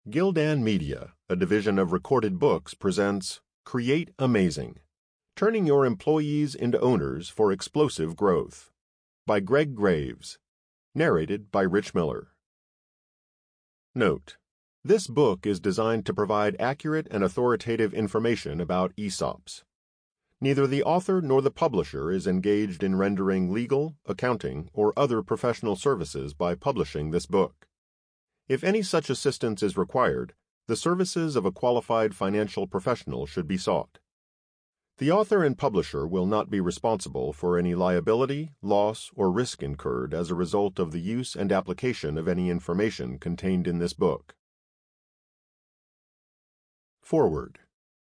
Gildan Media, a division of Recorded Books, presents Create Amazing, Turning Your Employees into Owners for Explosive Growth, by Greg Graves, narrated by Rich Miller. Note: this book is designed to provide accurate and authoritative information about ESOPs. Neither the author nor the publisher is engaged in rendering legal, accounting, or other professional services by publishing this book. If any such assistance is required, the services of a qualified financial professional should be sought. The author and publisher will not be responsible for any liability, loss, or risk incurred as a result of the use and application of any information contained in this book. Forward.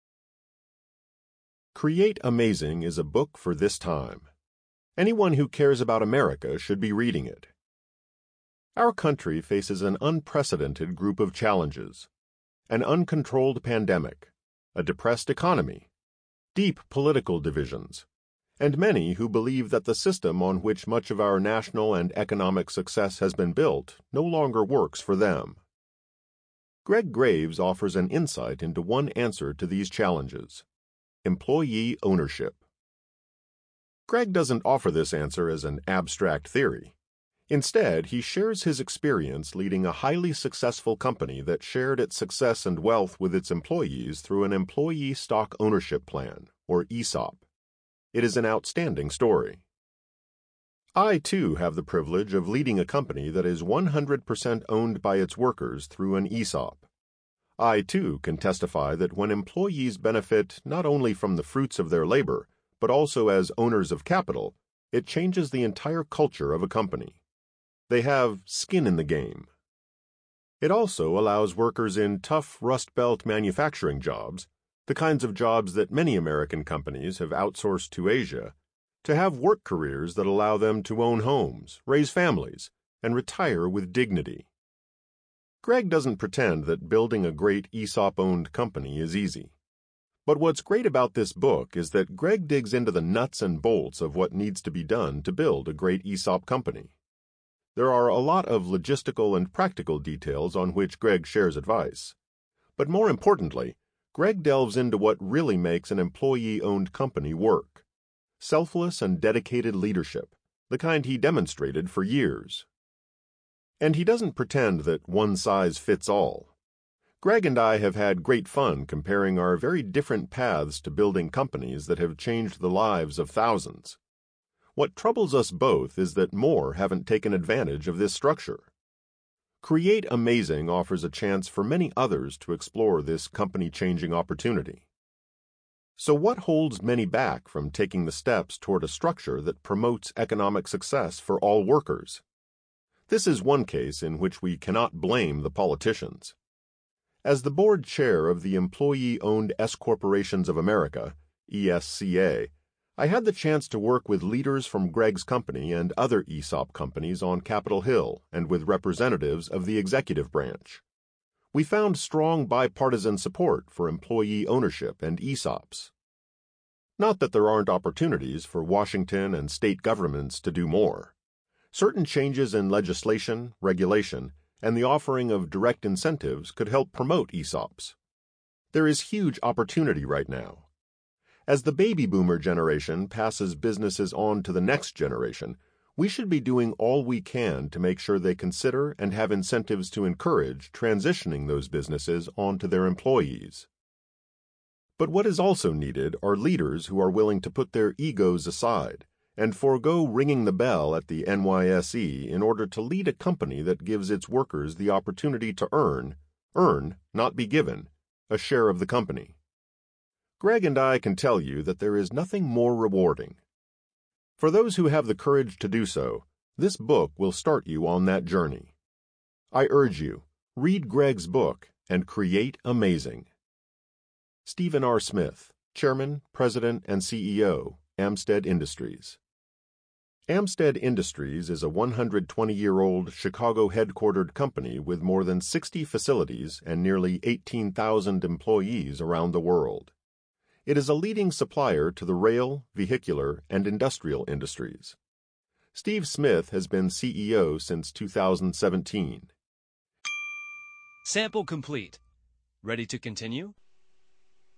Create Amazing is a book for this time. Anyone who cares about America should be reading it. Our country faces an unprecedented group of challenges: an uncontrolled pandemic, a depressed economy, deep political divisions, and many who believe that the system on which much of our national and economic success has been built no longer works for them. Greg Graves offers an insight into one answer to these challenges: employee ownership. Greg doesn't offer this answer as an abstract theory. Instead, he shares his experience leading a highly successful company that shared its success and wealth with its employees through an employee stock ownership plan, or ESOP. It is an outstanding story. I, too, have the privilege of leading a company that is 100% owned by its workers through an ESOP. I, too, can testify that when employees benefit not only from the fruits of their labor, but also as owners of capital, it changes the entire culture of a company. They have skin in the game. It also allows workers in tough Rust Belt manufacturing jobs, the kinds of jobs that many American companies have outsourced to Asia, to have work careers that allow them to own homes, raise families, and retire with dignity. Greg doesn't pretend that building a great ESOP-owned company is easy. But what's great about this book is that Greg digs into the nuts and bolts of what needs to be done to build a great ESOP company. There are a lot of logistical and practical details on which Greg shares advice. But more importantly, Greg delves into what really makes an employee-owned company work: selfless and dedicated leadership, the kind he demonstrated for years. And he doesn't pretend that one size fits all. Greg and I have had great fun comparing our very different paths to building companies that have changed the lives of thousands. What troubles us both is that more haven't taken advantage of this structure. Create Amazing offers a chance for many others to explore this company-changing opportunity. So what holds many back from taking the steps toward a structure that promotes economic success for all workers? This is one case in which we cannot blame the politicians. As the board chair of the Employee-Owned S Corporations of America, ESCA, I had the chance to work with leaders from Greg's company and other ESOP companies on Capitol Hill and with representatives of the executive branch. We found strong bipartisan support for employee ownership and ESOPs. Not that there aren't opportunities for Washington and state governments to do more. Certain changes in legislation, regulation, and the offering of direct incentives could help promote ESOPs. There is huge opportunity right now. As the baby boomer generation passes businesses on to the next generation, we should be doing all we can to make sure they consider and have incentives to encourage transitioning those businesses onto their employees. But what is also needed are leaders who are willing to put their egos aside and forego ringing the bell at the NYSE in order to lead a company that gives its workers the opportunity to earn, not be given, a share of the company. Greg and I can tell you that there is nothing more rewarding. For those who have the courage to do so, this book will start you on that journey. I urge you, read Greg's book and create amazing. Stephen R. Smith, Chairman, President, and CEO, Amstead Industries. Amstead Industries is a 120-year-old Chicago-headquartered company with more than 60 facilities and nearly 18,000 employees around the world. It is a leading supplier to the rail, vehicular, and industrial industries. Steve Smith has been CEO since 2017. Sample complete. Ready to continue?